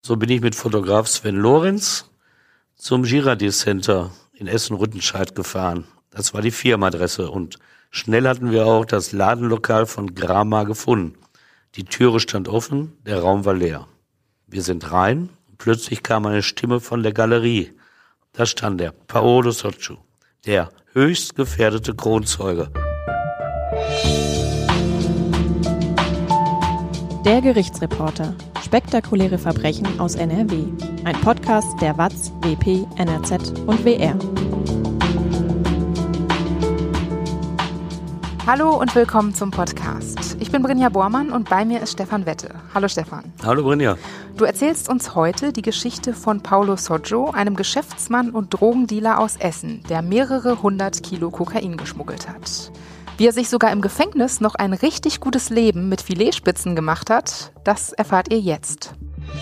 So bin ich mit Fotograf Sven Lorenz zum Girardet Center in Essen-Rüttenscheid gefahren. Das war die Firmenadresse und schnell hatten wir auch das Ladenlokal von Gramar gefunden. Die Türe stand offen, der Raum war leer. Wir sind rein und plötzlich kam eine Stimme von der Galerie. Da stand der Paolo Soccio, der höchst gefährdete Kronzeuge. Der Gerichtsreporter. Spektakuläre Verbrechen aus NRW. Ein Podcast der WAZ, WP, NRZ und WR. Hallo und willkommen zum Podcast. Ich bin Brinja Bormann und bei mir ist Stefan Wette. Hallo Stefan. Hallo Brinja. Du erzählst uns heute die Geschichte von Paolo Soccio, einem Geschäftsmann und Drogendealer aus Essen, der mehrere 100 Kilo Kokain geschmuggelt hat. Wie er sich sogar im Gefängnis noch ein richtig gutes Leben mit Filetspitzen gemacht hat, das erfahrt ihr jetzt.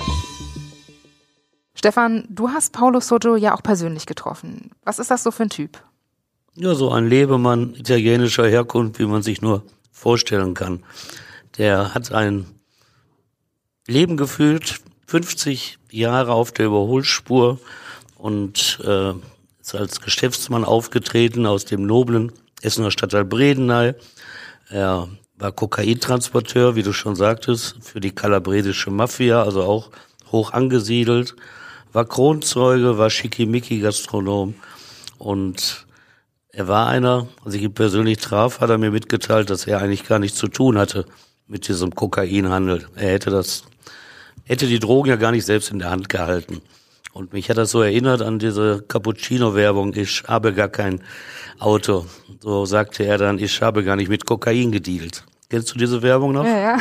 Stefan, du hast Paolo Soccio ja auch persönlich getroffen. Was ist das so für ein Typ? Ja, so ein Lebemann italienischer Herkunft, wie man sich nur vorstellen kann. Der hat ein Leben geführt, 50 Jahre auf der Überholspur und ist als Geschäftsmann aufgetreten aus dem noblen Essener Stadtteil Bredeney. Er war Kokaintransporteur, wie du schon sagtest, für die kalabresische Mafia, also auch hoch angesiedelt, war Kronzeuge, war Schickimicki-Gastronom und er war einer, als ich ihn persönlich traf, hat er mir mitgeteilt, dass er eigentlich gar nichts zu tun hatte mit diesem Kokainhandel. Er hätte die Drogen ja gar nicht selbst in der Hand gehalten. Und mich hat das so erinnert an diese Cappuccino-Werbung, ich habe gar kein Auto. So sagte er dann, ich habe gar nicht mit Kokain gedealt. Kennst du diese Werbung noch? Ja.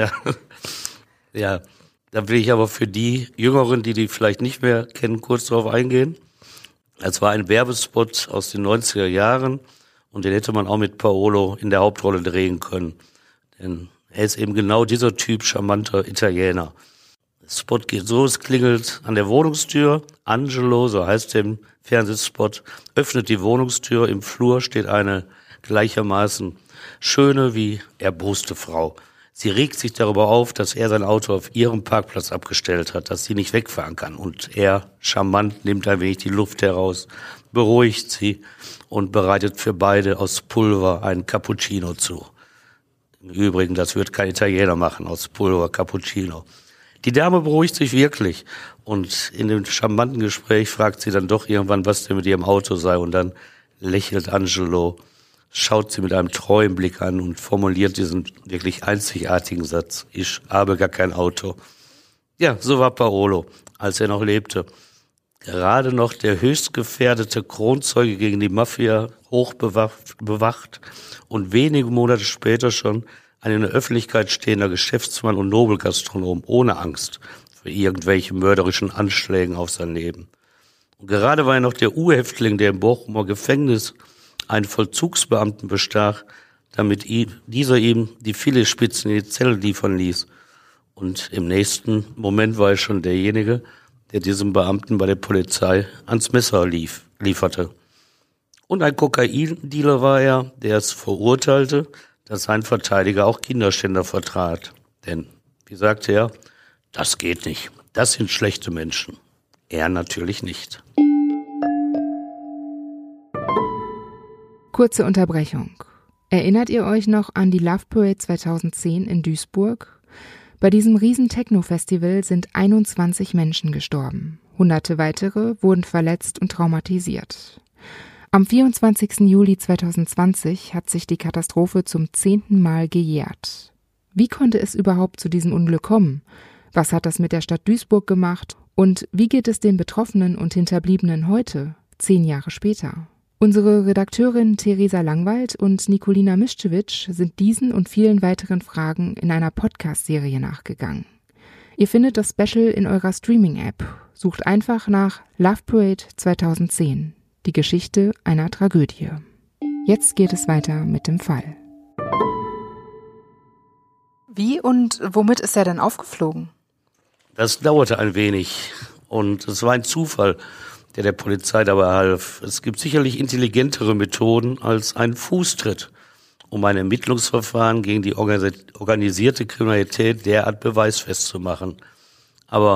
Ja, da will ich aber für die Jüngeren, die vielleicht nicht mehr kennen, kurz darauf eingehen. Es war ein Werbespot aus den 90er Jahren und den hätte man auch mit Paolo in der Hauptrolle drehen können. Denn er ist eben genau dieser Typ charmanter Italiener. Der Spot geht so, es klingelt an der Wohnungstür. Angelo, so heißt der im Fernsehspot, öffnet die Wohnungstür. Im Flur steht eine gleichermaßen schöne wie erboste Frau. Sie regt sich darüber auf, dass er sein Auto auf ihrem Parkplatz abgestellt hat, dass sie nicht wegfahren kann. Und er, charmant, nimmt ein wenig die Luft heraus, beruhigt sie und bereitet für beide aus Pulver einen Cappuccino zu. Im Übrigen, das wird kein Italiener machen, aus Pulver Cappuccino. Die Dame beruhigt sich wirklich und in dem charmanten Gespräch fragt sie dann doch irgendwann, was denn mit ihrem Auto sei und dann lächelt Angelo, schaut sie mit einem treuen Blick an und formuliert diesen wirklich einzigartigen Satz, ich habe gar kein Auto. Ja, so war Paolo, als er noch lebte. Gerade noch der höchst gefährdete Kronzeuge gegen die Mafia, hoch bewacht und wenige Monate später schon ein in der Öffentlichkeit stehender Geschäftsmann und Nobelgastronom ohne Angst für irgendwelche mörderischen Anschlägen auf sein Leben. Und gerade war er noch der U-Häftling, der im Bochumer Gefängnis einen Vollzugsbeamten bestach, damit dieser ihm die Filetspitzen in die Zelle liefern ließ. Und im nächsten Moment war er schon derjenige, der diesem Beamten bei der Polizei ans Messer lieferte. Und ein Kokaindealer war er, der es verurteilte, dass sein Verteidiger auch Kinderschänder vertrat. Denn, wie sagte er, das geht nicht. Das sind schlechte Menschen. Er natürlich nicht. Kurze Unterbrechung. Erinnert ihr euch noch an die Love Parade 2010 in Duisburg? Bei diesem riesen Techno-Festival sind 21 Menschen gestorben. Hunderte weitere wurden verletzt und traumatisiert. Am 24. Juli 2020 hat sich die Katastrophe zum 10. Mal gejährt. Wie konnte es überhaupt zu diesem Unglück kommen? Was hat das mit der Stadt Duisburg gemacht? Und wie geht es den Betroffenen und Hinterbliebenen heute, 10 Jahre später? Unsere Redakteurin Theresa Langwald und Nikolina Mischewitsch sind diesen und vielen weiteren Fragen in einer Podcast-Serie nachgegangen. Ihr findet das Special in eurer Streaming-App. Sucht einfach nach Love Parade 2010. Die Geschichte einer Tragödie. Jetzt geht es weiter mit dem Fall. Wie und womit ist er denn aufgeflogen? Das dauerte ein wenig und es war ein Zufall, der Polizei dabei half. Es gibt sicherlich intelligentere Methoden als ein Fußtritt, um ein Ermittlungsverfahren gegen die organisierte Kriminalität derart beweisfest zu machen. Aber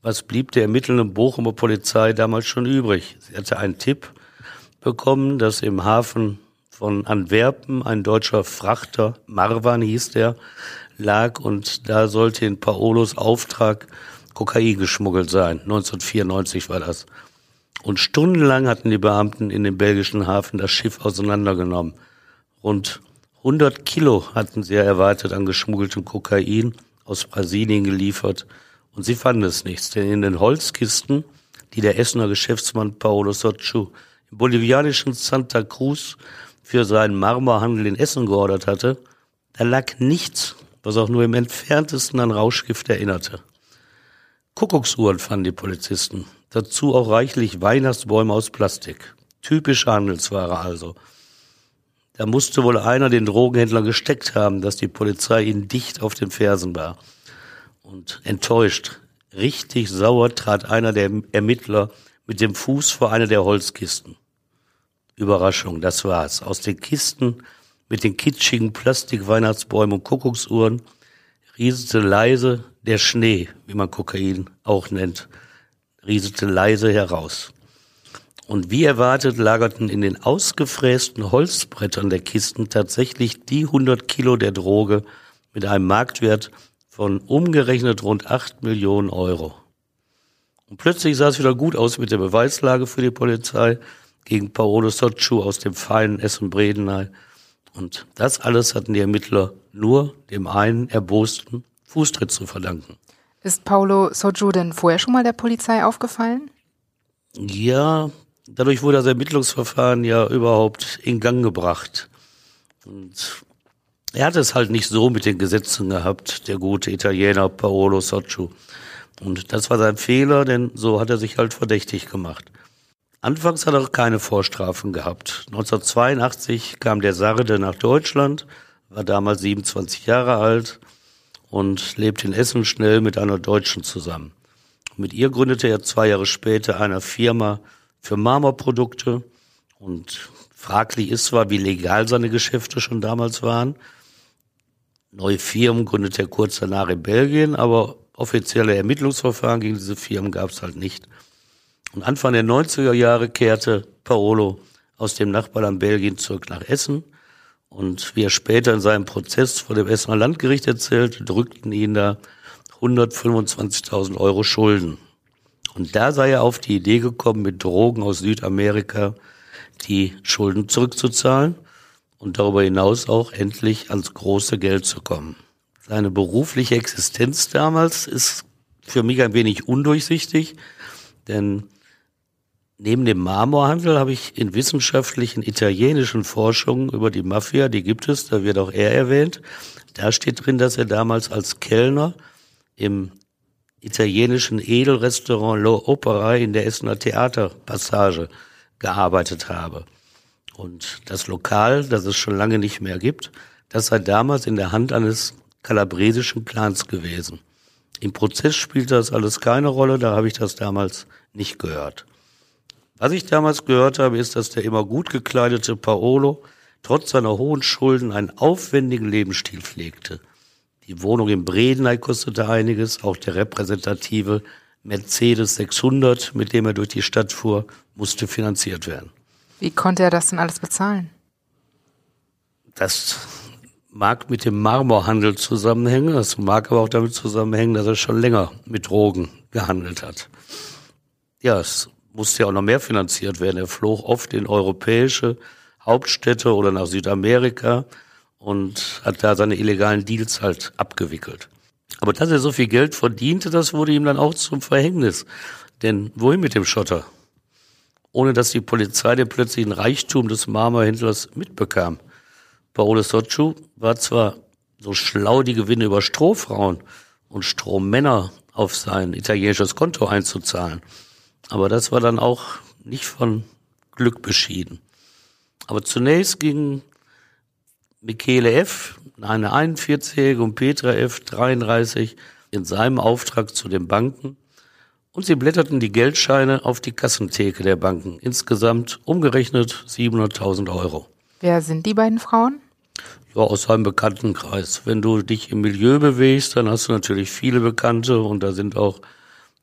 Was blieb der ermittelnden Bochumer Polizei damals schon übrig? Sie hatte einen Tipp bekommen, dass im Hafen von Antwerpen ein deutscher Frachter, Marwan hieß der, lag und da sollte in Paolos Auftrag Kokain geschmuggelt sein. 1994 war das. Und stundenlang hatten die Beamten in dem belgischen Hafen das Schiff auseinandergenommen. Rund 100 Kilo hatten sie erwartet an geschmuggeltem Kokain aus Brasilien geliefert. Und sie fanden es nichts, denn in den Holzkisten, die der Essener Geschäftsmann Paolo Sotju im bolivianischen Santa Cruz für seinen Marmorhandel in Essen geordert hatte, da lag nichts, was auch nur im entferntesten an Rauschgift erinnerte. Kuckucksuhren fanden die Polizisten, dazu auch reichlich Weihnachtsbäume aus Plastik. Typische Handelsware also. Da musste wohl einer den Drogenhändler gesteckt haben, dass die Polizei ihn dicht auf den Fersen war. Und enttäuscht, richtig sauer trat einer der Ermittler mit dem Fuß vor eine der Holzkisten. Überraschung, das war's. Aus den Kisten mit den kitschigen Plastik-Weihnachtsbäumen und Kuckucksuhren rieselte leise der Schnee, wie man Kokain auch nennt, rieselte leise heraus. Und wie erwartet lagerten in den ausgefrästen Holzbrettern der Kisten tatsächlich die 100 Kilo der Droge mit einem Marktwert von umgerechnet rund 8 Millionen Euro. Und plötzlich sah es wieder gut aus mit der Beweislage für die Polizei gegen Paolo Sotju aus dem feinen Essen-Bredeney. Und das alles hatten die Ermittler nur dem einen erbosten Fußtritt zu verdanken. Ist Paolo Sotju denn vorher schon mal der Polizei aufgefallen? Ja, dadurch wurde das Ermittlungsverfahren ja überhaupt in Gang gebracht. Und er hatte es halt nicht so mit den Gesetzen gehabt, der gute Italiener Paolo Sotju. Und das war sein Fehler, denn so hat er sich halt verdächtig gemacht. Anfangs hat er auch keine Vorstrafen gehabt. 1982 kam der Sarde nach Deutschland, war damals 27 Jahre alt und lebte in Essen schnell mit einer Deutschen zusammen. Mit ihr gründete er 2 Jahre später eine Firma für Marmorprodukte und fraglich ist zwar, wie legal seine Geschäfte schon damals waren. Neue Firmen gründete er kurz danach in Belgien, aber offizielle Ermittlungsverfahren gegen diese Firmen gab es halt nicht. Und Anfang der 90er Jahre kehrte Paolo aus dem Nachbarland Belgien zurück nach Essen. Und wie er später in seinem Prozess vor dem Essener Landgericht erzählte, drückten ihn da 125.000 Euro Schulden. Und da sei er auf die Idee gekommen, mit Drogen aus Südamerika die Schulden zurückzuzahlen und darüber hinaus auch endlich ans große Geld zu kommen. Seine berufliche Existenz damals ist für mich ein wenig undurchsichtig, denn neben dem Marmorhandel habe ich in wissenschaftlichen italienischen Forschungen über die Mafia, die gibt es, da wird auch er erwähnt, da steht drin, dass er damals als Kellner im italienischen Edelrestaurant Lo Opera in der Essener Theaterpassage gearbeitet habe. Und das Lokal, das es schon lange nicht mehr gibt, das sei damals in der Hand eines kalabresischen Clans gewesen. Im Prozess spielt das alles keine Rolle, da habe ich das damals nicht gehört. Was ich damals gehört habe, ist, dass der immer gut gekleidete Paolo trotz seiner hohen Schulden einen aufwendigen Lebensstil pflegte. Die Wohnung in Bredeney kostete einiges, auch der repräsentative Mercedes 600, mit dem er durch die Stadt fuhr, musste finanziert werden. Wie konnte er das denn alles bezahlen? Das mag mit dem Marmorhandel zusammenhängen, das mag aber auch damit zusammenhängen, dass er schon länger mit Drogen gehandelt hat. Ja, es musste ja auch noch mehr finanziert werden. Er flog oft in europäische Hauptstädte oder nach Südamerika und hat da seine illegalen Deals halt abgewickelt. Aber dass er so viel Geld verdiente, das wurde ihm dann auch zum Verhängnis. Denn wohin mit dem Schotter? Ohne dass die Polizei den plötzlichen Reichtum des Marmorhändlers mitbekam. Paolo Sotju war zwar so schlau, die Gewinne über Strohfrauen und Strohmänner auf sein italienisches Konto einzuzahlen, aber das war dann auch nicht von Glück beschieden. Aber zunächst ging Michele F., eine 41-Jährige, und Petra F., 33, in seinem Auftrag zu den Banken und sie blätterten die Geldscheine auf die Kassentheke der Banken. Insgesamt umgerechnet 700.000 Euro. Wer sind die beiden Frauen? Ja, aus seinem Bekanntenkreis. Wenn du dich im Milieu bewegst, dann hast du natürlich viele Bekannte und da sind auch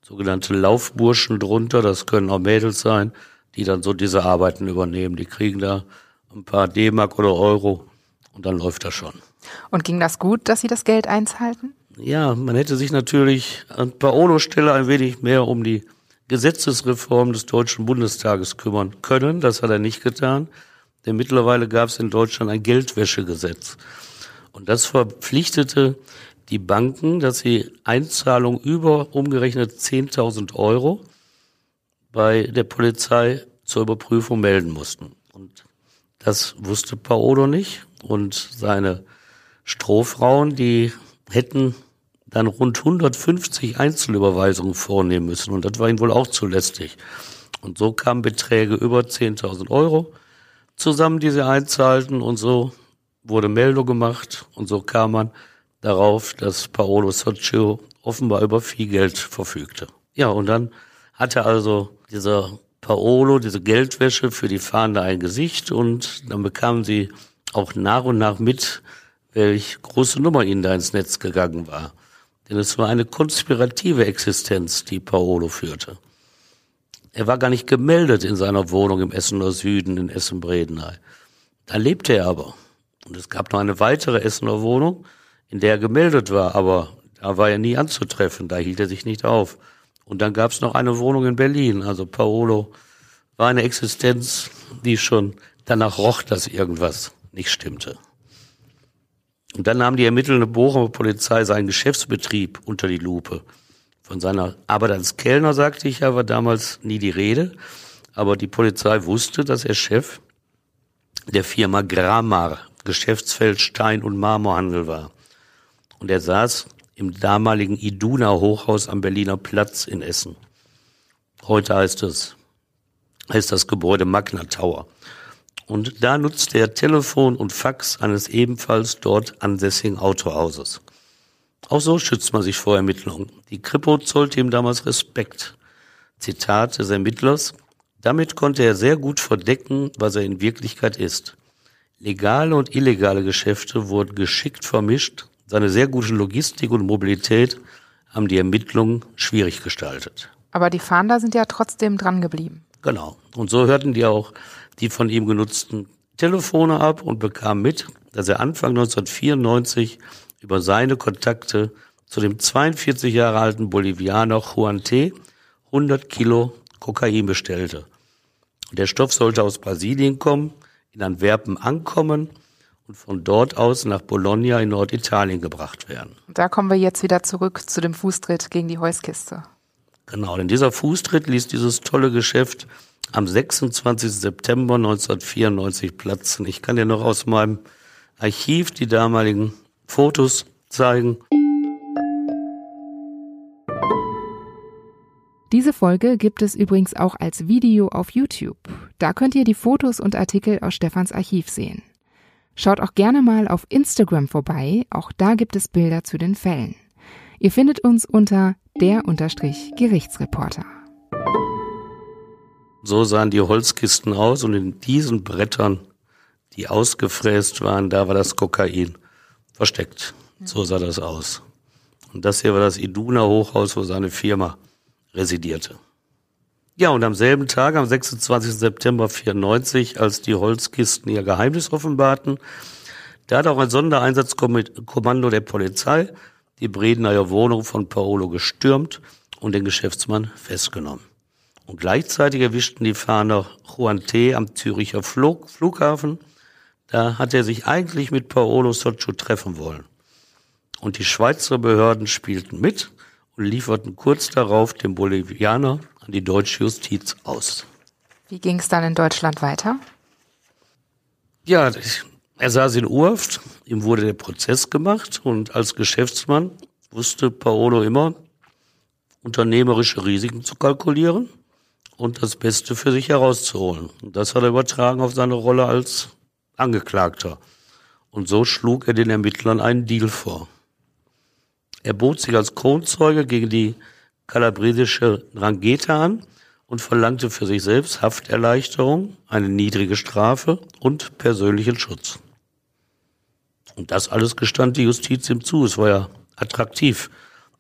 sogenannte Laufburschen drunter, das können auch Mädels sein, die dann so diese Arbeiten übernehmen. Die kriegen da ein paar D-Mark oder Euro und dann läuft das schon. Und ging das gut, dass Sie das Geld einzahlten? Ja, man hätte sich natürlich an Paolos Stelle ein wenig mehr um die Gesetzesreform des Deutschen Bundestages kümmern können. Das hat er nicht getan, denn mittlerweile gab es in Deutschland ein Geldwäschegesetz. Und das verpflichtete die Banken, dass sie Einzahlungen über umgerechnet 10.000 Euro bei der Polizei zur Überprüfung melden mussten. Und das wusste Paolo nicht. Und seine Strohfrauen, die hätten dann rund 150 Einzelüberweisungen vornehmen müssen. Und das war ihnen wohl auch zu lästig. Und so kamen Beträge über 10.000 Euro zusammen, die sie einzahlten. Und so wurde Meldung gemacht. Und so kam man darauf, dass Paolo Soccio offenbar über viel Geld verfügte. Ja, und dann hatte also dieser Paolo, diese Geldwäsche für die Fahnder ein Gesicht. Und dann bekamen sie auch nach und nach mit, welch große Nummer ihnen da ins Netz gegangen war. Denn es war eine konspirative Existenz, die Paolo führte. Er war gar nicht gemeldet in seiner Wohnung im Essener Süden, in Essen-Bredeney. Da lebte er aber. Und es gab noch eine weitere Essener Wohnung, in der er gemeldet war, aber da war er nie anzutreffen, da hielt er sich nicht auf. Und dann gab es noch eine Wohnung in Berlin. Also Paolo war eine Existenz, die schon danach roch, dass irgendwas nicht stimmte. Und dann nahm die ermittelnde Bochumer Polizei seinen Geschäftsbetrieb unter die Lupe. Von seiner Arbeit als Kellner, sagte ich ja, war damals nie die Rede. Aber die Polizei wusste, dass er Chef der Firma Gramar, Geschäftsfeld Stein- und Marmorhandel war. Und er saß im damaligen Iduna Hochhaus am Berliner Platz in Essen. Heute heißt das Gebäude Magna Tower. Und da nutzte er Telefon und Fax eines ebenfalls dort ansässigen Autohauses. Auch so schützt man sich vor Ermittlungen. Die Kripo zollte ihm damals Respekt. Zitat des Ermittlers: Damit konnte er sehr gut verdecken, was er in Wirklichkeit ist. Legale und illegale Geschäfte wurden geschickt vermischt. Seine sehr gute Logistik und Mobilität haben die Ermittlungen schwierig gestaltet. Aber die Fahnder sind ja trotzdem dran geblieben. Genau. Und so hörten die auch die von ihm genutzten Telefone ab und bekamen mit, dass er Anfang 1994 über seine Kontakte zu dem 42 Jahre alten Bolivianer Juan T. 100 Kilo Kokain bestellte. Der Stoff sollte aus Brasilien kommen, in Antwerpen ankommen und von dort aus nach Bologna in Norditalien gebracht werden. Da kommen wir jetzt wieder zurück zu dem Fußtritt gegen die Heuskiste. Genau, denn dieser Fußtritt ließ dieses tolle Geschäft am 26. September 1994 platzen. Ich kann dir noch aus meinem Archiv die damaligen Fotos zeigen. Diese Folge gibt es übrigens auch als Video auf YouTube. Da könnt ihr die Fotos und Artikel aus Stefans Archiv sehen. Schaut auch gerne mal auf Instagram vorbei, auch da gibt es Bilder zu den Fällen. Ihr findet uns unter der_Gerichtsreporter. So sahen die Holzkisten aus und in diesen Brettern, die ausgefräst waren, da war das Kokain versteckt. So sah das aus. Und das hier war das Iduna Hochhaus, wo seine Firma residierte. Ja, und am selben Tag, am 26. September 1994, als die Holzkisten ihr Geheimnis offenbarten, da hat auch ein Sondereinsatzkommando der Polizei die Bredeneyer Wohnung von Paolo gestürmt und den Geschäftsmann festgenommen. Und gleichzeitig erwischten die Fahnder Juan T. am Züricher Flughafen. Da hat er sich eigentlich mit Paolo Soccio treffen wollen. Und die Schweizer Behörden spielten mit und lieferten kurz darauf den Bolivianer an die deutsche Justiz aus. Wie ging es dann in Deutschland weiter? Ja, er saß in Urhaft, ihm wurde der Prozess gemacht und als Geschäftsmann wusste Paolo immer, unternehmerische Risiken zu kalkulieren und das Beste für sich herauszuholen. Und das hat er übertragen auf seine Rolle als Angeklagter. Und so schlug er den Ermittlern einen Deal vor. Er bot sich als Kronzeuge gegen die kalabresische Drangheta an und verlangte für sich selbst Hafterleichterung, eine niedrige Strafe und persönlichen Schutz. Und das alles gestand die Justiz ihm zu. Es war ja attraktiv,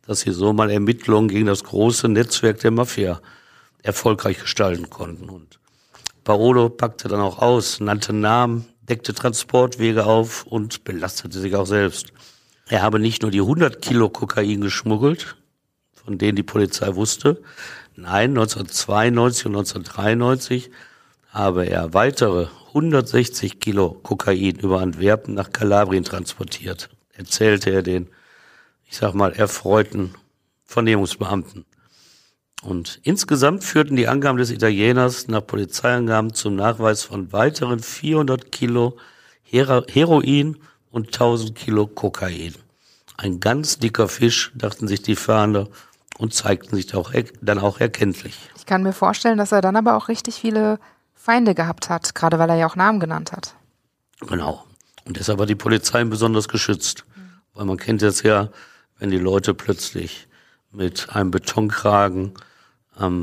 dass sie so mal Ermittlungen gegen das große Netzwerk der Mafia erfolgreich gestalten konnten. Und Paolo packte dann auch aus, nannte Namen, deckte Transportwege auf und belastete sich auch selbst. Er habe nicht nur die 100 Kilo Kokain geschmuggelt, von denen die Polizei wusste. Nein, 1992 und 1993 habe er weitere 160 Kilo Kokain über Antwerpen nach Kalabrien transportiert, erzählte er den, ich sag mal, erfreuten Vernehmungsbeamten. Und insgesamt führten die Angaben des Italieners nach Polizeiangaben zum Nachweis von weiteren 400 Kilo Heroin und 1000 Kilo Kokain. Ein ganz dicker Fisch, dachten sich die Fahnder und zeigten sich dann auch erkenntlich. Ich kann mir vorstellen, dass er dann aber auch richtig viele Feinde gehabt hat, gerade weil er ja auch Namen genannt hat. Genau. Und deshalb war die Polizei besonders geschützt. Weil man kennt es ja, wenn die Leute plötzlich mit einem Betonkragen am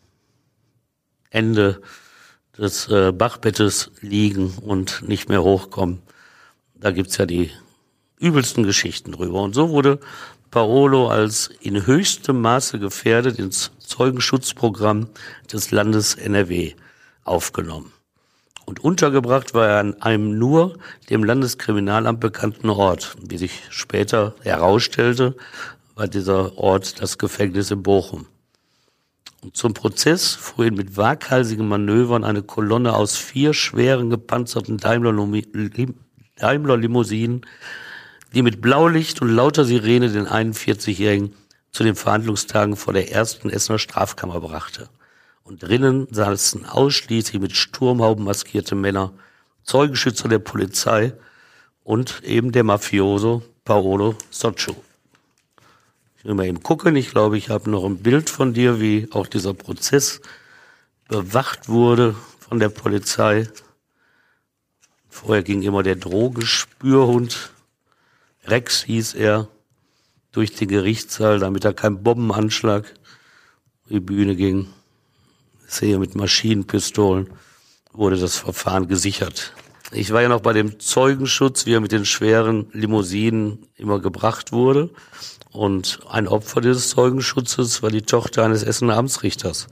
Ende des Bachbettes liegen und nicht mehr hochkommen. Da gibt's ja die übelsten Geschichten drüber. Und so wurde Paolo als in höchstem Maße gefährdet ins Zeugenschutzprogramm des Landes NRW aufgenommen. Und untergebracht war er an einem nur dem Landeskriminalamt bekannten Ort. Wie sich später herausstellte, war dieser Ort das Gefängnis in Bochum. Und zum Prozess fuhr ihn mit waghalsigen Manövern eine Kolonne aus 4 schweren gepanzerten Daimler-Limousinen, die mit Blaulicht und lauter Sirene den 41-Jährigen zu den Verhandlungstagen vor der ersten Essener Strafkammer brachte. Und drinnen saßen ausschließlich mit Sturmhauben maskierte Männer, Zeugenschützer der Polizei und eben der Mafioso Paolo Soccio. Ich will mal eben gucken, ich glaube, ich habe noch ein Bild von dir, wie auch dieser Prozess bewacht wurde von der Polizei. Vorher ging immer der Drogenspürhund, Rex hieß er, durch den Gerichtssaal, damit da kein Bombenanschlag auf die Bühne ging. Ich sehe, mit Maschinenpistolen wurde das Verfahren gesichert. Ich war ja noch bei dem Zeugenschutz, wie er mit den schweren Limousinen immer gebracht wurde. Und ein Opfer dieses Zeugenschutzes war die Tochter eines Essener Amtsrichters.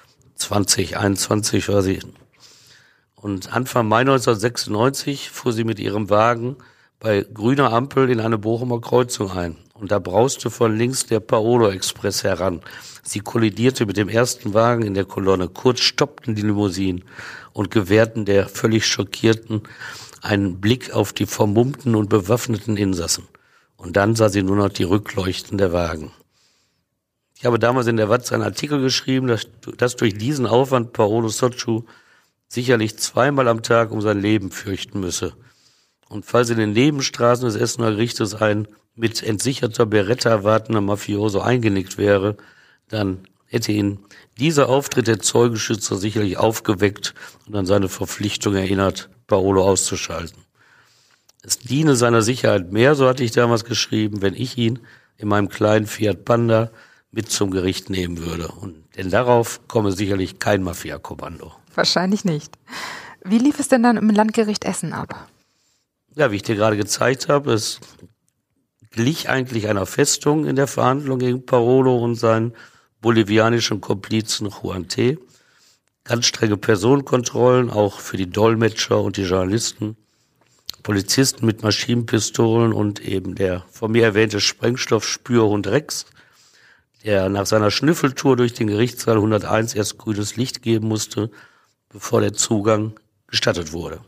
2021 war sie. Und Anfang Mai 1996 fuhr sie mit ihrem Wagen bei grüner Ampel in eine Bochumer Kreuzung ein. Und da brauste von links der Paolo Express heran. Sie kollidierte mit dem ersten Wagen in der Kolonne. Kurz stoppten die Limousinen und gewährten der völlig Schockierten einen Blick auf die vermummten und bewaffneten Insassen. Und dann sah sie nur noch die Rückleuchten der Wagen. Ich habe damals in der Watz einen Artikel geschrieben, dass durch diesen Aufwand Paolo Soccio sicherlich 2-mal am Tag um sein Leben fürchten müsse. Und falls in den Nebenstraßen des Essener Gerichtes ein mit entsicherter Beretta wartender Mafioso eingenickt wäre, dann hätte ihn dieser Auftritt der Zeugenschützer sicherlich aufgeweckt und an seine Verpflichtung erinnert, Paolo auszuschalten. Es diene seiner Sicherheit mehr, so hatte ich damals geschrieben, wenn ich ihn in meinem kleinen Fiat Panda mit zum Gericht nehmen würde. Denn darauf komme sicherlich kein Mafia-Kommando. Wahrscheinlich nicht. Wie lief es denn dann im Landgericht Essen ab? Ja, wie ich dir gerade gezeigt habe, es glich eigentlich einer Festung in der Verhandlung gegen Paolo und seinen bolivianischen Komplizen Juan T. Ganz strenge Personenkontrollen, auch für die Dolmetscher und die Journalisten. Polizisten mit Maschinenpistolen und eben der von mir erwähnte Sprengstoffspürhund Rex, der nach seiner Schnüffeltour durch den Gerichtssaal 101 erst grünes Licht geben musste, bevor der Zugang gestattet wurde.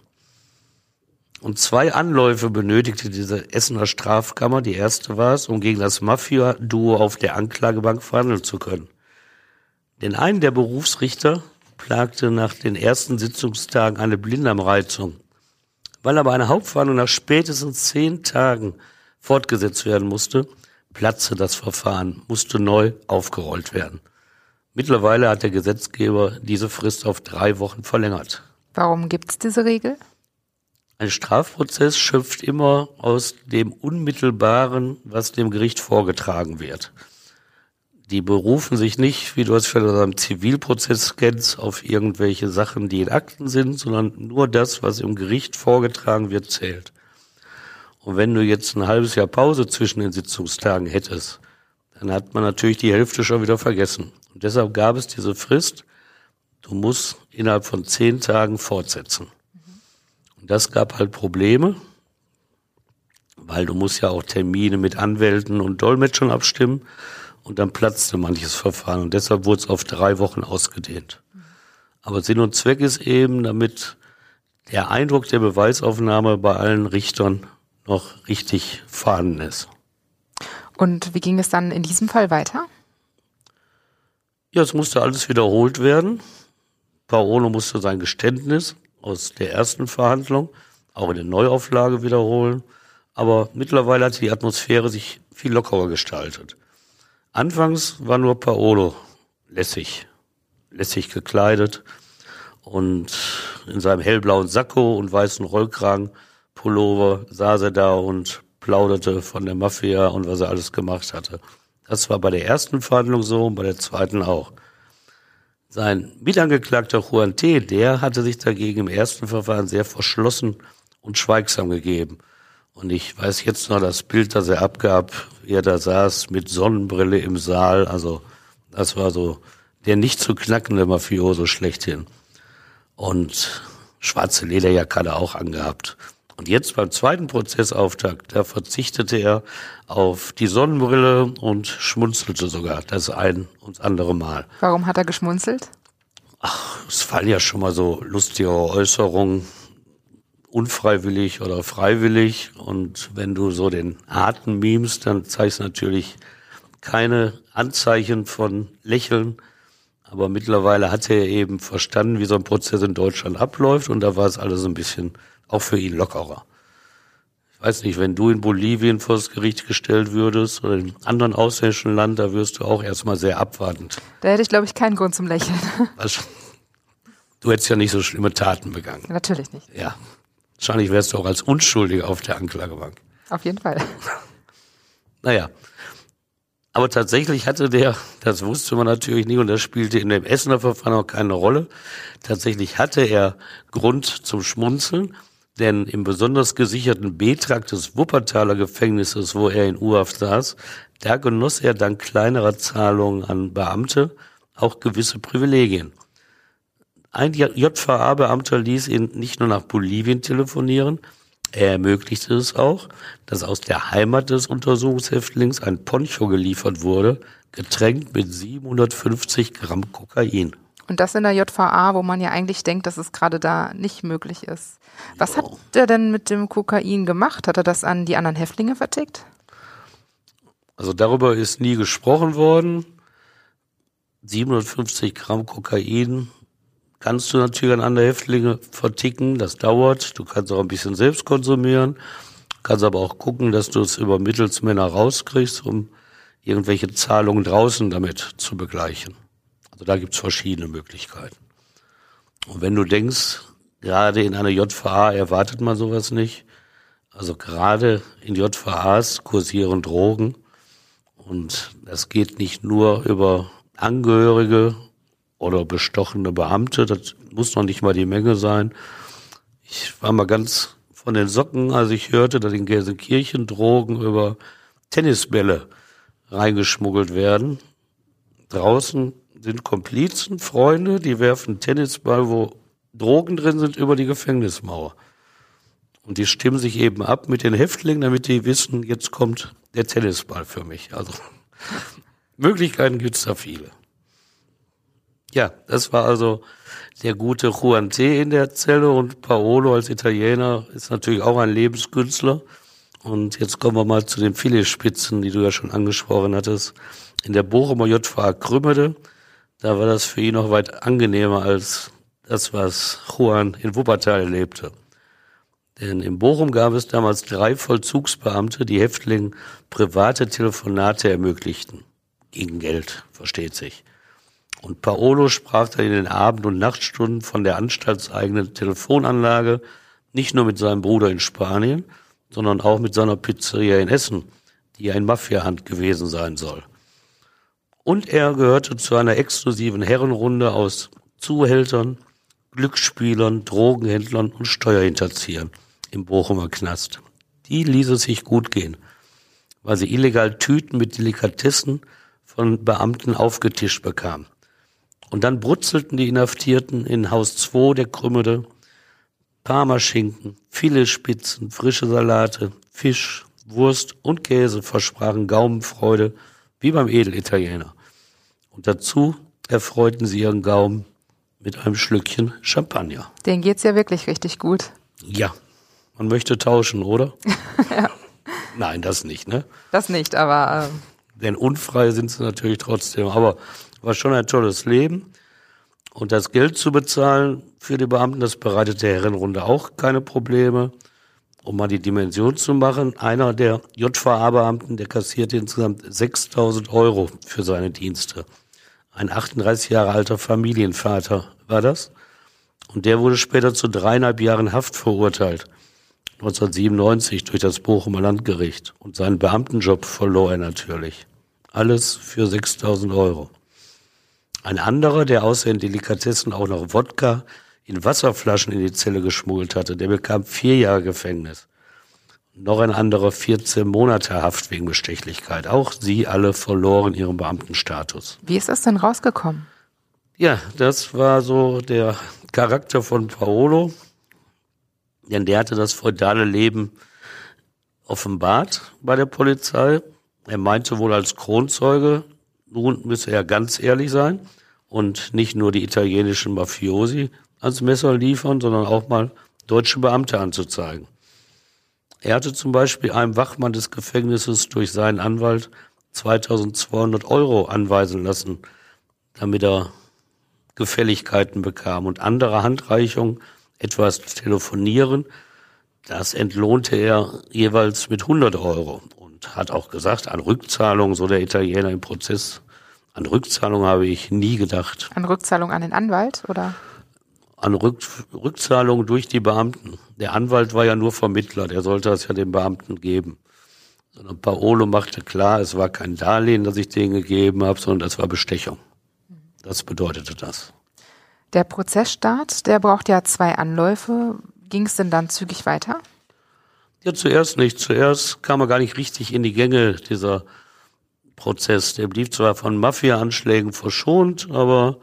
Und 2 Anläufe benötigte diese Essener Strafkammer, die erste war es, um gegen das Mafia-Duo auf der Anklagebank verhandeln zu können. Den einen der Berufsrichter plagte nach den ersten Sitzungstagen eine Blinddarmreizung. Weil aber eine Hauptverhandlung nach spätestens 10 Tagen fortgesetzt werden musste, platzte das Verfahren, musste neu aufgerollt werden. Mittlerweile hat der Gesetzgeber diese Frist auf 3 Wochen verlängert. Warum gibt's diese Regel? Ein Strafprozess schöpft immer aus dem Unmittelbaren, was dem Gericht vorgetragen wird. Die berufen sich nicht, wie du es vielleicht aus einem Zivilprozess kennst, auf irgendwelche Sachen, die in Akten sind, sondern nur das, was im Gericht vorgetragen wird, zählt. Und wenn du jetzt ein halbes Jahr Pause zwischen den Sitzungstagen hättest, dann hat man natürlich die Hälfte schon wieder vergessen. Und deshalb gab es diese Frist, du musst innerhalb von 10 Tagen fortsetzen. Und das gab halt Probleme, weil du musst ja auch Termine mit Anwälten und Dolmetschern abstimmen und dann platzte manches Verfahren und deshalb wurde es auf 3 Wochen ausgedehnt. Aber Sinn und Zweck ist eben, damit der Eindruck der Beweisaufnahme bei allen Richtern noch richtig vorhanden ist. Und wie ging es dann in diesem Fall weiter? Ja, es musste alles wiederholt werden. Paolo musste sein Geständnis aus der ersten Verhandlung auch in der Neuauflage wiederholen. Aber mittlerweile hat die Atmosphäre sich viel lockerer gestaltet. Anfangs war nur Paolo lässig gekleidet und in seinem hellblauen Sakko und weißen Rollkragenpullover saß er da und plauderte von der Mafia und was er alles gemacht hatte. Das war bei der ersten Verhandlung so und bei der zweiten auch. Sein Mitangeklagter Juan T., der hatte sich dagegen im ersten Verfahren sehr verschlossen und schweigsam gegeben. Und ich weiß jetzt noch das Bild, das er abgab, wie er da saß mit Sonnenbrille im Saal. Also das war so der nicht zu knackende Mafioso schlechthin. Und schwarze Lederjacke hat er auch angehabt. Und jetzt beim zweiten Prozessauftakt, da verzichtete er auf die Sonnenbrille und schmunzelte sogar das ein und das andere Mal. Warum hat er geschmunzelt? Ach, es fallen ja schon mal so lustige Äußerungen, unfreiwillig oder freiwillig. Und wenn du so den Atem mimst, dann zeigst du natürlich keine Anzeichen von Lächeln. Aber mittlerweile hat er eben verstanden, wie so ein Prozess in Deutschland abläuft. Und da war es alles ein bisschen auch für ihn lockerer. Ich weiß nicht, wenn du in Bolivien vor das Gericht gestellt würdest oder in einem anderen ausländischen Land, da wirst du auch erstmal sehr abwartend. Da hätte ich, glaube ich, keinen Grund zum Lächeln. Du hättest ja nicht so schlimme Taten begangen. Natürlich nicht. Ja, wahrscheinlich wärst du auch als Unschuldiger auf der Anklagebank. Auf jeden Fall. Naja, aber tatsächlich hatte der, das wusste man natürlich nicht und das spielte in dem Essener Verfahren auch keine Rolle, tatsächlich hatte er Grund zum Schmunzeln, denn im besonders gesicherten B-Trakt des Wuppertaler Gefängnisses, wo er in U-Haft saß, da genoss er dank kleinerer Zahlungen an Beamte auch gewisse Privilegien. Ein JVA-Beamter ließ ihn nicht nur nach Bolivien telefonieren, er ermöglichte es auch, dass aus der Heimat des Untersuchungshäftlings ein Poncho geliefert wurde, getränkt mit 750 Gramm Kokain. Und das in der JVA, wo man ja eigentlich denkt, dass es gerade da nicht möglich ist. Was hat er denn mit dem Kokain gemacht? Hat er das an die anderen Häftlinge vertickt? Also darüber ist nie gesprochen worden. 750 Gramm Kokain kannst du natürlich an andere Häftlinge verticken, das dauert. Du kannst auch ein bisschen selbst konsumieren, kannst aber auch gucken, dass du es über Mittelsmänner rauskriegst, um irgendwelche Zahlungen draußen damit zu begleichen. Also da gibt's verschiedene Möglichkeiten. Und wenn du denkst, gerade in einer JVA erwartet man sowas nicht, also gerade in JVAs kursieren Drogen und das geht nicht nur über Angehörige oder bestochene Beamte, das muss noch nicht mal die Menge sein. Ich war mal ganz von den Socken, als ich hörte, dass in Gelsenkirchen Drogen über Tennisbälle reingeschmuggelt werden. Draußen sind Komplizen, Freunde, die werfen Tennisball, wo Drogen drin sind, über die Gefängnismauer. Und die stimmen sich eben ab mit den Häftlingen, damit die wissen, jetzt kommt der Tennisball für mich. Also Möglichkeiten gibt's da viele. Ja, das war also der gute Juan T. in der Zelle und Paolo als Italiener ist natürlich auch ein Lebenskünstler. Und jetzt kommen wir mal zu den Filetspitzen, die du ja schon angesprochen hattest. In der Bochumer JVA Krümmede, da war das für ihn noch weit angenehmer als das, was Juan in Wuppertal erlebte. Denn in Bochum gab es damals 3 Vollzugsbeamte, die Häftlingen private Telefonate ermöglichten. Gegen Geld, versteht sich. Und Paolo sprach dann in den Abend- und Nachtstunden von der anstaltseigenen Telefonanlage nicht nur mit seinem Bruder in Spanien, sondern auch mit seiner Pizzeria in Essen, die ein Mafia-Hand gewesen sein soll. Und er gehörte zu einer exklusiven Herrenrunde aus Zuhältern, Glücksspielern, Drogenhändlern und Steuerhinterziehern im Bochumer Knast. Die ließ es sich gut gehen. weil sie illegal Tüten mit Delikatessen von Beamten aufgetischt bekamen. Und dann brutzelten die Inhaftierten in Haus 2 der Krümmede Parmaschinken, Filetspitzen, frische Salate, Fisch, Wurst und Käse versprachen Gaumenfreude wie beim Edelitaliener. Und dazu erfreuten sie ihren Gaumen mit einem Schlückchen Champagner. Denen geht's ja wirklich richtig gut. Ja, man möchte tauschen, oder? Ja. Nein, das nicht, ne? Das nicht, aber... Denn unfrei sind sie natürlich trotzdem. Aber war schon ein tolles Leben. Und das Geld zu bezahlen für die Beamten, das bereitet der Herrenrunde auch keine Probleme. Um mal die Dimension zu machen, einer der JVA-Beamten, der kassierte insgesamt 6.000 € für seine Dienste. Ein 38 Jahre alter Familienvater war das. Und der wurde später zu 3,5 Jahren Haft verurteilt. 1997 durch das Bochumer Landgericht. Und seinen Beamtenjob verlor er natürlich. Alles für 6.000 €. Ein anderer, der außer in Delikatessen auch noch Wodka in Wasserflaschen in die Zelle geschmuggelt hatte, der bekam 4 Jahre Gefängnis. Noch ein anderer 14 Monate Haft wegen Bestechlichkeit. Auch sie alle verloren ihren Beamtenstatus. Wie ist das denn rausgekommen? Ja, das war so der Charakter von Paolo. Denn der hatte das feudale Leben offenbart bei der Polizei. Er meinte wohl als Kronzeuge, nun müsse er ganz ehrlich sein und nicht nur die italienischen Mafiosi ans Messer liefern, sondern auch mal deutsche Beamte anzuzeigen. Er hatte zum Beispiel einem Wachmann des Gefängnisses durch seinen Anwalt 2.200 € anweisen lassen, damit er Gefälligkeiten bekam und andere Handreichungen, etwas telefonieren, das entlohnte er jeweils mit 100 € und hat auch gesagt, an Rückzahlung, so der Italiener im Prozess, an Rückzahlung habe ich nie gedacht. An Rückzahlung an den Anwalt, oder? An Rückzahlung durch die Beamten. Der Anwalt war ja nur Vermittler, der sollte das ja den Beamten geben. Sondern Paolo machte klar, es war kein Darlehen, das ich denen gegeben habe, sondern das war Bestechung. Das bedeutete das. Der Prozessstart, der braucht ja 2 Anläufe. Ging es denn dann zügig weiter? Ja, zuerst nicht. Zuerst kam er gar nicht richtig in die Gänge, dieser Prozess. Der blieb zwar von Mafia-Anschlägen verschont, aber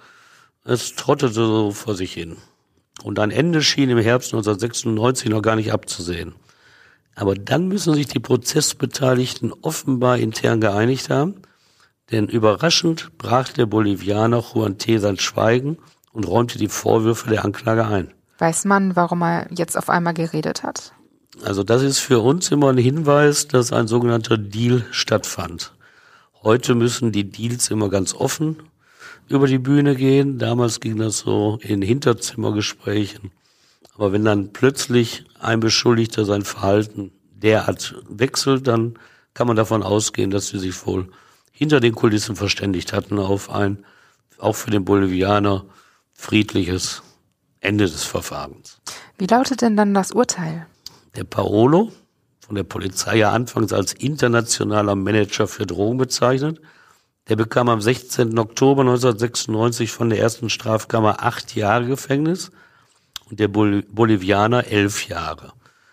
es trottete so vor sich hin. Und ein Ende schien im Herbst 1996 noch gar nicht abzusehen. Aber dann müssen sich die Prozessbeteiligten offenbar intern geeinigt haben, denn überraschend brach der Bolivianer Juan T. sein Schweigen und räumte die Vorwürfe der Anklage ein. Weiß man, warum er jetzt auf einmal geredet hat? Also das ist für uns immer ein Hinweis, dass ein sogenannter Deal stattfand. Heute müssen die Deals immer ganz offen über die Bühne gehen. Damals ging das so in Hinterzimmergesprächen. Aber wenn dann plötzlich ein Beschuldigter sein Verhalten derart wechselt, dann kann man davon ausgehen, dass sie sich wohl hinter den Kulissen verständigt hatten auf ein, auch für den Bolivianer, friedliches Ende des Verfahrens. Wie lautet denn dann das Urteil? Der Paolo, von der Polizei ja anfangs als internationaler Manager für Drogen bezeichnet, der bekam am 16. Oktober 1996 von der ersten Strafkammer 8 Jahre Gefängnis und der Bolivianer 11 Jahre.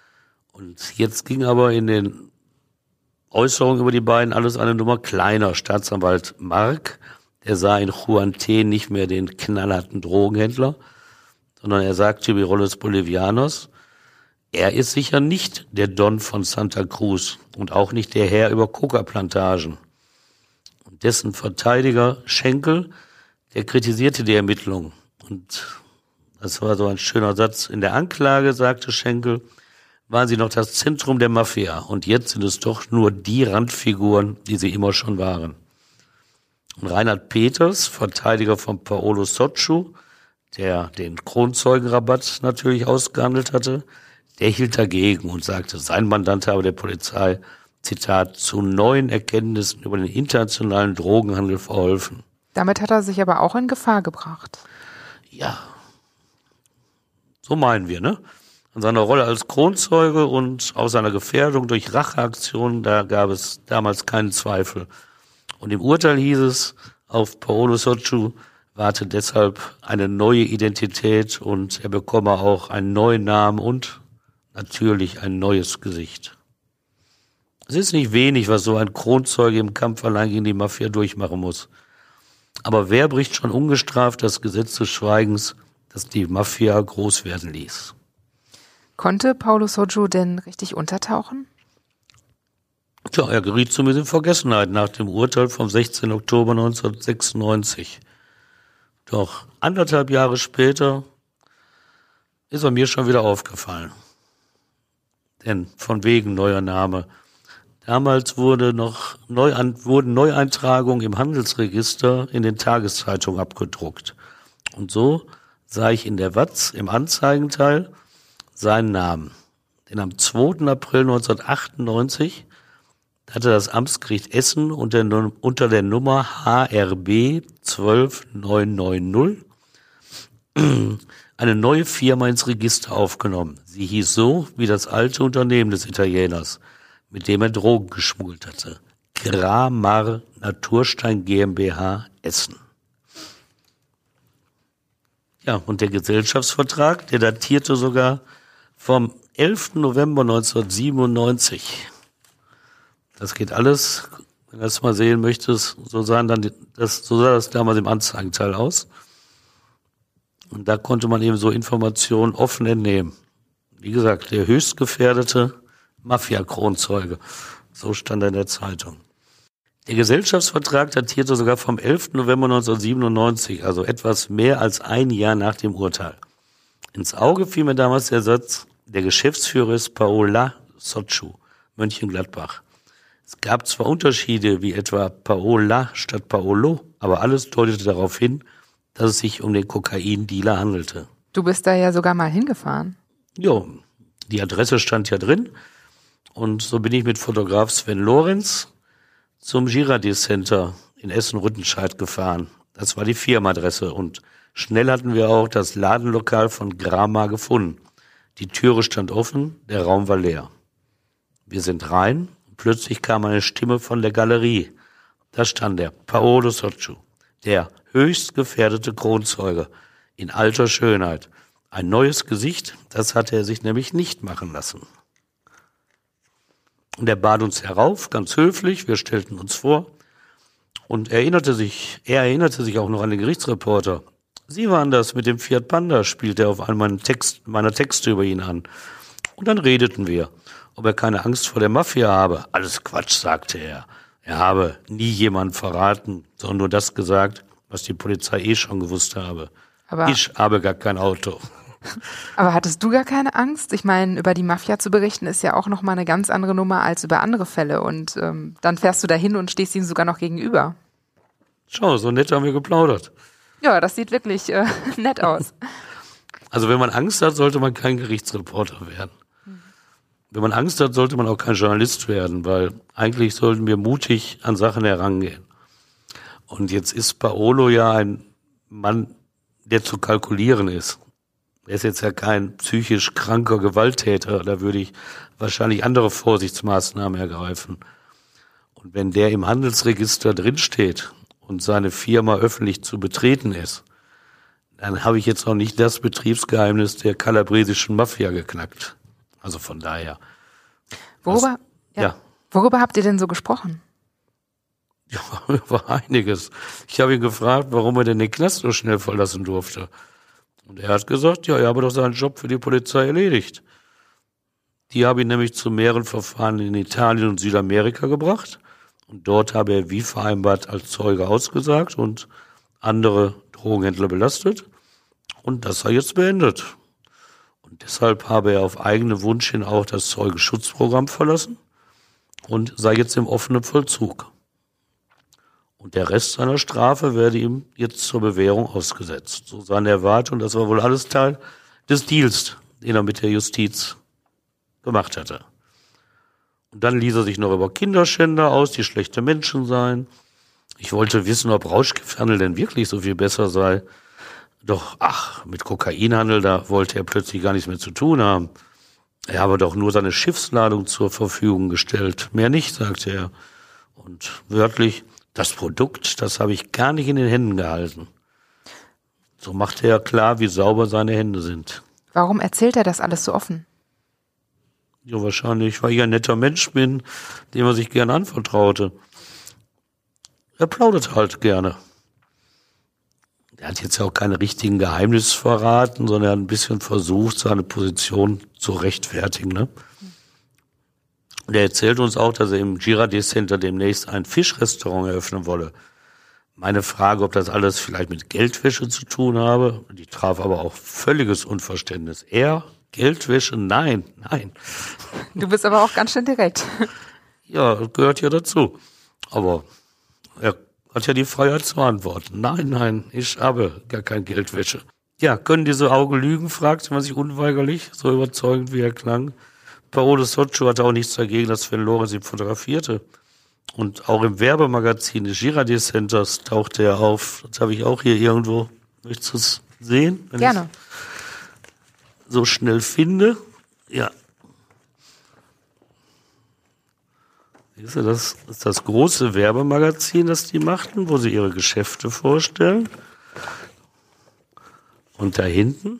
Und jetzt ging aber in den Äußerungen über die beiden alles eine Nummer kleiner. Staatsanwalt Mark, der sah in Juan T. nicht mehr den knallharten Drogenhändler, sondern er sagte über die Rolle des Bolivianers, er ist sicher nicht der Don von Santa Cruz und auch nicht der Herr über Coca-Plantagen. Und dessen Verteidiger Schenkel, der kritisierte die Ermittlungen. Und das war so ein schöner Satz. In der Anklage, sagte Schenkel, waren sie noch das Zentrum der Mafia und jetzt sind es doch nur die Randfiguren, die sie immer schon waren. Und Reinhard Peters, Verteidiger von Paolo Socciu, der den Kronzeugenrabatt natürlich ausgehandelt hatte, der hielt dagegen und sagte, sein Mandant habe der Polizei, Zitat, zu neuen Erkenntnissen über den internationalen Drogenhandel verholfen. Damit hat er sich aber auch in Gefahr gebracht. Ja, so meinen wir, ne? An seiner Rolle als Kronzeuge und auch seiner Gefährdung durch Racheaktionen, da gab es damals keinen Zweifel. Und im Urteil hieß es, auf Paolo Socciu warte deshalb eine neue Identität und er bekomme auch einen neuen Namen und natürlich ein neues Gesicht. Es ist nicht wenig, was so ein Kronzeuge im Kampf allein gegen die Mafia durchmachen muss. Aber wer bricht schon ungestraft das Gesetz des Schweigens, das die Mafia groß werden ließ? Konnte Paolo Soggio denn richtig untertauchen? Tja, er geriet zumindest in Vergessenheit nach dem Urteil vom 16. Oktober 1996. Doch 1,5 Jahre später ist er mir schon wieder aufgefallen. Denn von wegen neuer Name. Damals wurden Neueintragungen im Handelsregister in den Tageszeitungen abgedruckt. Und so sah ich in der Watz im Anzeigenteil seinen Namen. Denn am 2. April 1998 hatte das Amtsgericht Essen unter der Nummer HRB 12990 eine neue Firma ins Register aufgenommen. Sie hieß so wie das alte Unternehmen des Italieners, mit dem er Drogen geschmuggelt hatte. Gramar Naturstein GmbH Essen. Ja, und der Gesellschaftsvertrag, der datierte sogar vom 11. November 1997. Das geht alles, wenn du das mal sehen möchtest, so sah das damals im Anzeigenteil aus. Und da konnte man eben so Informationen offen entnehmen. Wie gesagt, der höchst gefährdete Mafia-Kronzeuge. So stand er in der Zeitung. Der Gesellschaftsvertrag datierte sogar vom 11. November 1997, also etwas mehr als ein Jahr nach dem Urteil. Ins Auge fiel mir damals der Satz, der Geschäftsführer ist Paolo Soggio, Mönchengladbach. Es gab zwar Unterschiede, wie etwa Paola statt Paolo, aber alles deutete darauf hin, dass es sich um den Kokaindealer handelte. Du bist da ja sogar mal hingefahren. Jo, die Adresse stand ja drin und so bin ich mit Fotograf Sven Lorenz zum Girardet Center in Essen-Rüttenscheid gefahren. Das war die Firmenadresse und schnell hatten wir auch das Ladenlokal von Gramar gefunden. Die Türe stand offen, der Raum war leer. Wir sind rein. Plötzlich kam eine Stimme von der Galerie. Da stand er, Paolo Soggio, der höchst gefährdete Kronzeuge, in alter Schönheit. Ein neues Gesicht, das hatte er sich nämlich nicht machen lassen. Und er bat uns herauf, ganz höflich, wir stellten uns vor. Und er erinnerte sich auch noch an den Gerichtsreporter. Sie waren das mit dem Fiat Panda, spielte er auf einen meiner Texte über ihn an. Und dann redeten wir, ob er keine Angst vor der Mafia habe. Alles Quatsch, sagte er. Er habe nie jemanden verraten, sondern nur das gesagt, was die Polizei schon gewusst habe. Aber ich habe gar kein Auto. Aber hattest du gar keine Angst? Ich meine, über die Mafia zu berichten ist ja auch nochmal eine ganz andere Nummer als über andere Fälle. Und dann fährst du dahin und stehst ihm sogar noch gegenüber. Schau, so nett haben wir geplaudert. Ja, das sieht wirklich nett aus. Also wenn man Angst hat, sollte man kein Gerichtsreporter werden. Wenn man Angst hat, sollte man auch kein Journalist werden, weil eigentlich sollten wir mutig an Sachen herangehen. Und jetzt ist Paolo ja ein Mann, der zu kalkulieren ist. Er ist jetzt ja kein psychisch kranker Gewalttäter, da würde ich wahrscheinlich andere Vorsichtsmaßnahmen ergreifen. Und wenn der im Handelsregister drinsteht und seine Firma öffentlich zu betreten ist, dann habe ich jetzt noch nicht das Betriebsgeheimnis der kalabresischen Mafia geknackt. Also von daher. Worüber habt ihr denn so gesprochen? Ja, über einiges. Ich habe ihn gefragt, warum er denn den Knast so schnell verlassen durfte. Und er hat gesagt, ja, er habe doch seinen Job für die Polizei erledigt. Die habe ihn nämlich zu mehreren Verfahren in Italien und Südamerika gebracht. Und dort habe er wie vereinbart als Zeuge ausgesagt und andere Drogenhändler belastet. Und das sei jetzt beendet. Und deshalb habe er auf eigenen Wunsch hin auch das Zeugenschutzprogramm verlassen und sei jetzt im offenen Vollzug. Und der Rest seiner Strafe werde ihm jetzt zur Bewährung ausgesetzt. So seine Erwartung, das war wohl alles Teil des Deals, den er mit der Justiz gemacht hatte. Und dann ließ er sich noch über Kinderschänder aus, die schlechte Menschen seien. Ich wollte wissen, ob Rauschgifthandel denn wirklich so viel besser sei. Doch, mit Kokainhandel, da wollte er plötzlich gar nichts mehr zu tun haben. Er habe doch nur seine Schiffsladung zur Verfügung gestellt. Mehr nicht, sagte er. Und wörtlich, das Produkt, das habe ich gar nicht in den Händen gehalten. So machte er klar, wie sauber seine Hände sind. Warum erzählt er das alles so offen? Ja, wahrscheinlich, weil ich ein netter Mensch bin, dem er sich gerne anvertraute. Er plaudert halt gerne. Er hat jetzt ja auch keine richtigen Geheimnisse verraten, sondern er hat ein bisschen versucht, seine Position zu rechtfertigen. Ne? Und er erzählt uns auch, dass er im Girardet Center demnächst ein Fischrestaurant eröffnen wolle. Meine Frage, ob das alles vielleicht mit Geldwäsche zu tun habe, die traf aber auch völliges Unverständnis. Er, Geldwäsche, nein. Du bist aber auch ganz schön direkt. Ja, gehört ja dazu. Aber er hat ja die Freiheit zu antworten. Nein, ich habe gar kein Geldwäsche. Ja, können diese Augen lügen, fragte man sich unweigerlich, so überzeugend wie er klang. Paolo Soccio hatte auch nichts dagegen, dass Sven Lorenz ihn fotografierte. Und auch im Werbemagazin des Girardet Centers tauchte er auf. Das habe ich auch hier irgendwo. Möchtest du es sehen? Wenn Gerne. Ich so schnell finde. Ja. Das ist das große Werbemagazin, das die machten, wo sie ihre Geschäfte vorstellen. Und da hinten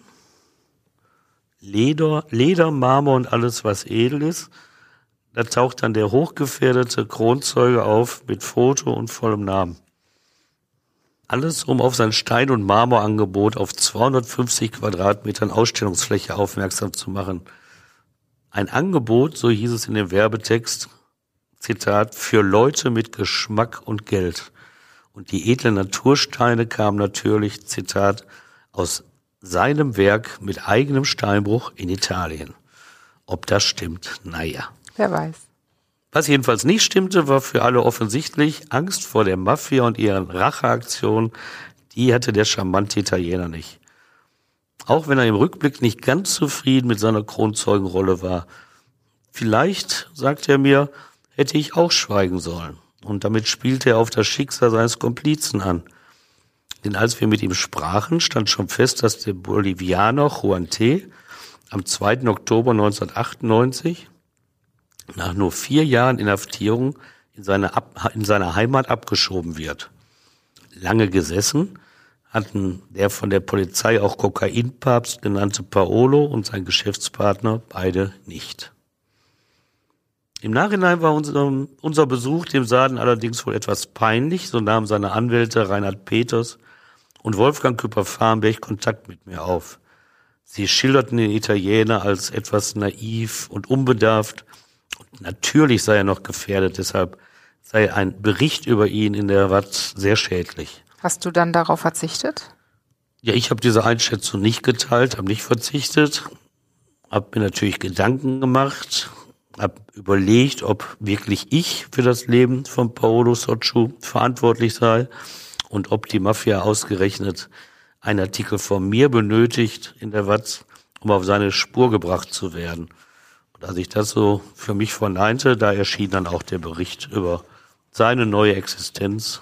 Leder, Marmor und alles, was edel ist. Da taucht dann der hochgefährdete Kronzeuge auf mit Foto und vollem Namen. Alles, um auf sein Stein- und Marmorangebot auf 250 Quadratmetern Ausstellungsfläche aufmerksam zu machen. Ein Angebot, so hieß es in dem Werbetext, Zitat, für Leute mit Geschmack und Geld. Und die edlen Natursteine kamen natürlich, Zitat, aus seinem Werk mit eigenem Steinbruch in Italien. Ob das stimmt, naja. Wer weiß. Was jedenfalls nicht stimmte, war für alle offensichtlich Angst vor der Mafia und ihren Racheaktionen. Die hatte der charmante Italiener nicht. Auch wenn er im Rückblick nicht ganz zufrieden mit seiner Kronzeugenrolle war. Vielleicht, sagt er mir, hätte ich auch schweigen sollen. Und damit spielte er auf das Schicksal seines Komplizen an. Denn als wir mit ihm sprachen, stand schon fest, dass der Bolivianer Juan T. am 2. Oktober 1998 nach nur 4 Jahren Inhaftierung in seine Heimat abgeschoben wird. Lange gesessen hatten der von der Polizei auch Kokainpapst genannte Paolo und sein Geschäftspartner beide nicht. Im Nachhinein war unser Besuch dem Saden allerdings wohl etwas peinlich, so nahmen seine Anwälte Reinhard Peters und Wolfgang Küpper-Farnberg Kontakt mit mir auf. Sie schilderten den Italiener als etwas naiv und unbedarft. Und natürlich sei er noch gefährdet, deshalb sei ein Bericht über ihn in der WAZ sehr schädlich. Hast du dann darauf verzichtet? Ja, ich habe diese Einschätzung nicht geteilt, habe nicht verzichtet, habe mir natürlich Gedanken gemacht, habe überlegt, ob wirklich ich für das Leben von Paolo Soccio verantwortlich sei und ob die Mafia ausgerechnet einen Artikel von mir benötigt in der WAZ, um auf seine Spur gebracht zu werden. Und als ich das so für mich verneinte, da erschien dann auch der Bericht über seine neue Existenz.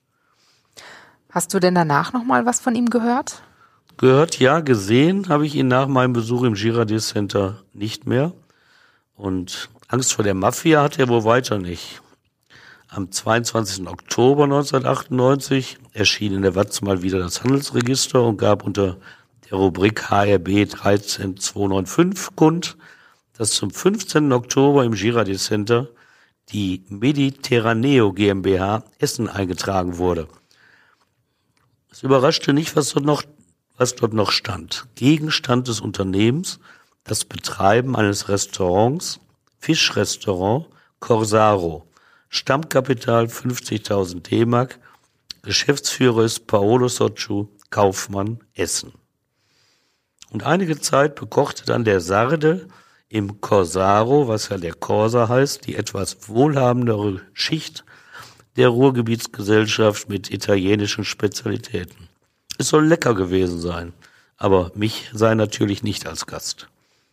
Hast du denn danach nochmal was von ihm gehört? Gehört, ja, gesehen habe ich ihn nach meinem Besuch im Girardet Center nicht mehr. Und Angst vor der Mafia hat er wohl weiter nicht. Am 22. Oktober 1998 erschien in der WAZ mal wieder das Handelsregister und gab unter der Rubrik HRB 13295 kund, dass zum 15. Oktober im Girardet Center die Mediterraneo GmbH Essen eingetragen wurde. Es überraschte nicht, was dort noch stand. Gegenstand des Unternehmens, das Betreiben eines Restaurants, Fischrestaurant Corsaro. Stammkapital 50.000 D-Mark. Geschäftsführer ist Paolo Soccio, Kaufmann, Essen. Und einige Zeit bekochte dann der Sarde im Corsaro, was ja der Corsa heißt, die etwas wohlhabendere Schicht der Ruhrgebietsgesellschaft mit italienischen Spezialitäten. Es soll lecker gewesen sein, aber mich sei natürlich nicht als Gast.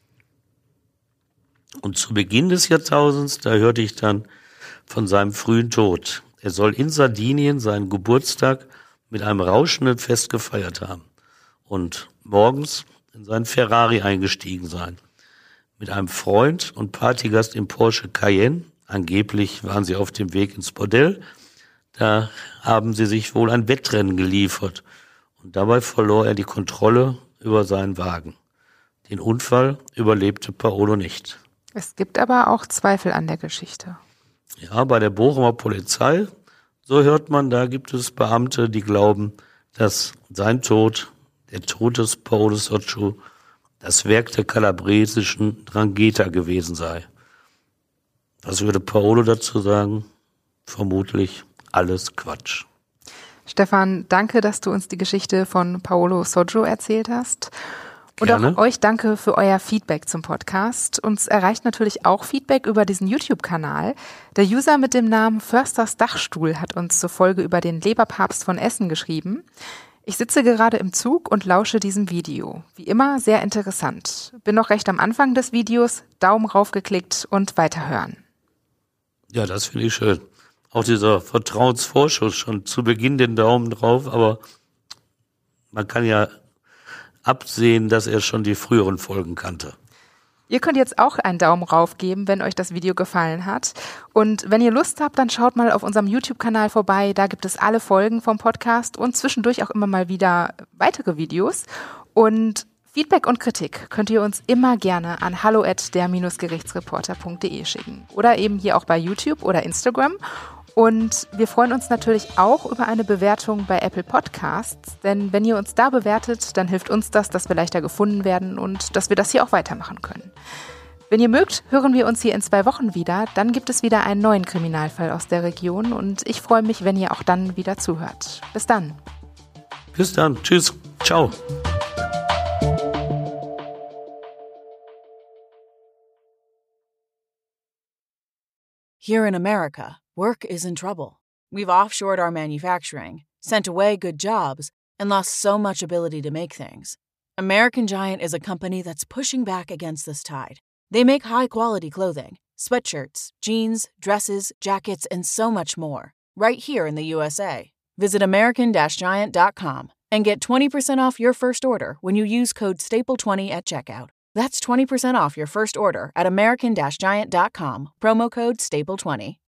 Und zu Beginn des Jahrtausends, da hörte ich dann von seinem frühen Tod. Er soll in Sardinien seinen Geburtstag mit einem rauschenden Fest gefeiert haben und morgens in seinen Ferrari eingestiegen sein. Mit einem Freund und Partygast im Porsche Cayenne. Angeblich waren sie auf dem Weg ins Bordell. Da haben sie sich wohl ein Wettrennen geliefert. Und dabei verlor er die Kontrolle über seinen Wagen. Den Unfall überlebte Paolo nicht. Es gibt aber auch Zweifel an der Geschichte. Ja, bei der Bochumer Polizei, so hört man, da gibt es Beamte, die glauben, dass sein Tod, der Tod des Paolo Soccio, das Werk der kalabresischen 'Ndrangheta gewesen sei. Was würde Paolo dazu sagen? Vermutlich alles Quatsch. Stefan, danke, dass du uns die Geschichte von Paolo Soccio erzählt hast. Und Gerne. auch euch danke für euer Feedback zum Podcast. Uns erreicht natürlich auch Feedback über diesen YouTube-Kanal. Der User mit dem Namen Försters Dachstuhl hat uns zur Folge über den Leberpapst von Essen geschrieben. Ich sitze gerade im Zug und lausche diesem Video. Wie immer sehr interessant. Bin noch recht am Anfang des Videos, Daumen rauf geklickt und weiterhören. Ja, das finde ich schön. Auch dieser Vertrauensvorschuss, schon zu Beginn den Daumen drauf, aber man kann ja absehen, dass er schon die früheren Folgen kannte. Ihr könnt jetzt auch einen Daumen rauf geben, wenn euch das Video gefallen hat. Und wenn ihr Lust habt, dann schaut mal auf unserem YouTube-Kanal vorbei. Da gibt es alle Folgen vom Podcast und zwischendurch auch immer mal wieder weitere Videos. Und Feedback und Kritik könnt ihr uns immer gerne an hallo@der-gerichtsreporter.de schicken. Oder eben hier auch bei YouTube oder Instagram. Und wir freuen uns natürlich auch über eine Bewertung bei Apple Podcasts, denn wenn ihr uns da bewertet, dann hilft uns das, dass wir leichter gefunden werden und dass wir das hier auch weitermachen können. Wenn ihr mögt, hören wir uns hier in 2 Wochen wieder. Dann gibt es wieder einen neuen Kriminalfall aus der Region und ich freue mich, wenn ihr auch dann wieder zuhört. Bis dann. Bis dann. Tschüss. Ciao. Here in America, work is in trouble. We've offshored our manufacturing, sent away good jobs, and lost so much ability to make things. American Giant is a company that's pushing back against this tide. They make high-quality clothing, sweatshirts, jeans, dresses, jackets, and so much more, right here in the USA. Visit American-Giant.com and get 20% off your first order when you use code STAPLE20 at checkout. That's 20% off your first order at American-Giant.com, promo code STAPLE20.